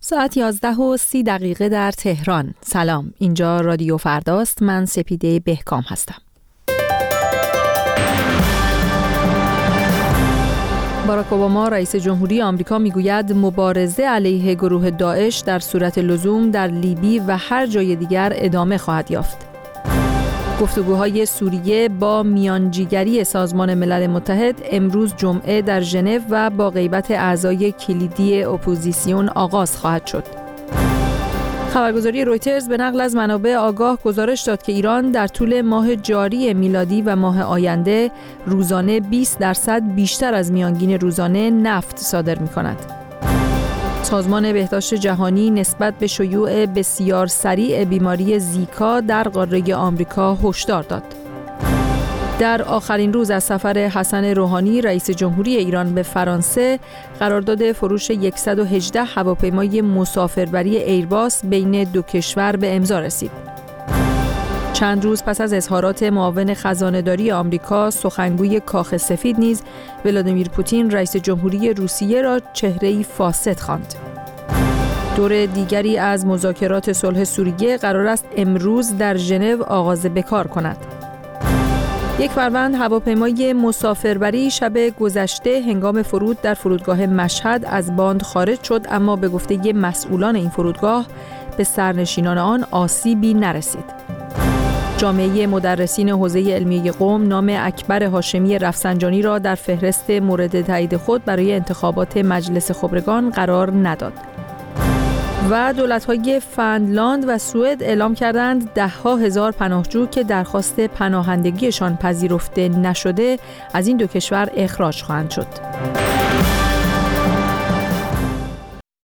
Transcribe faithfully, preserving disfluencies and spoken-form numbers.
ساعت یازده و سی دقیقه در تهران. سلام، اینجا رادیو فرداست. من سپیده بهکام هستم. باراک اوباما رئیس جمهوری آمریکا میگوید مبارزه علیه گروه داعش در صورت لزوم در لیبی و هر جای دیگر ادامه خواهد یافت. گفتگوهای سوریه با میانجیگری سازمان ملل متحد امروز جمعه در ژنو و با غیبت اعضای کلیدی اپوزیسیون آغاز خواهد شد. خبرگزاری رویترز به نقل از منابع آگاه گزارش داد که ایران در طول ماه جاری میلادی و ماه آینده روزانه بیست درصد بیشتر از میانگین روزانه نفت صادر می‌کند. سازمان بهداشت جهانی نسبت به شیوع بسیار سریع بیماری زیکا در قاره آمریکا هشدار داد. در آخرین روز از سفر حسن روحانی رئیس جمهوری ایران به فرانسه، قرارداد فروش صد و هجده هواپیمای مسافربری ایرباس بین دو کشور به امضا رسید. چند روز پس از اظهارات معاون خزانه‌داری آمریکا، سخنگوی کاخ سفید نیز ولادیمیر پوتین رئیس جمهوری روسیه را چهره‌ای فاسد خواند. دور دیگری از مذاکرات صلح سوریه قرار است امروز در ژنو آغاز به کار کند. یک فروند هواپیمای مسافربری شب گذشته هنگام فرود در فرودگاه مشهد از باند خارج شد، اما به گفته مسئولان این فرودگاه به سرنشینان آن آسیبی نرسید. جامعه مدرسین حوزه علمیه قم نام اکبر هاشمی رفسنجانی را در فهرست مورد تایید خود برای انتخابات مجلس خبرگان قرار نداد. و دولت‌های فنلاند و سوئد اعلام کردند ده‌ها هزار پناهجو که درخواست پناهندگیشان پذیرفته نشده از این دو کشور اخراج خواهند شد.